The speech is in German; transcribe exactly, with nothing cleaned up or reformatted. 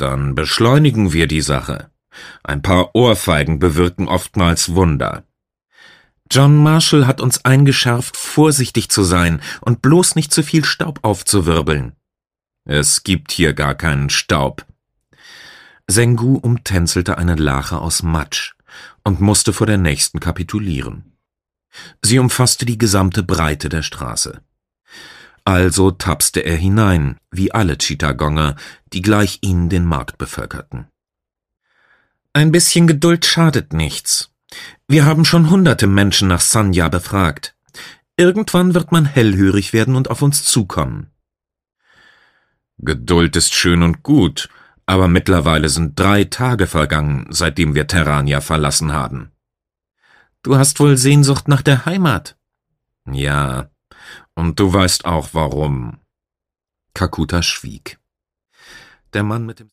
Dann beschleunigen wir die Sache. Ein paar Ohrfeigen bewirken oftmals Wunder. John Marshall hat uns eingeschärft, vorsichtig zu sein und bloß nicht zu viel Staub aufzuwirbeln. Es gibt hier gar keinen Staub. Sengu umtänzelte eine Lache aus Matsch und musste vor der nächsten kapitulieren. Sie umfasste die gesamte Breite der Straße. Also tapste er hinein, wie alle Chittagonger, die gleich ihnen den Markt bevölkerten. Ein bisschen Geduld schadet nichts. Wir haben schon hunderte Menschen nach Sanya befragt. Irgendwann wird man hellhörig werden und auf uns zukommen. Geduld ist schön und gut, aber mittlerweile sind drei Tage vergangen, seitdem wir Terrania verlassen haben. Du hast wohl Sehnsucht nach der Heimat? Ja, und du weißt auch warum. Kakuta schwieg. Der Mann mit dem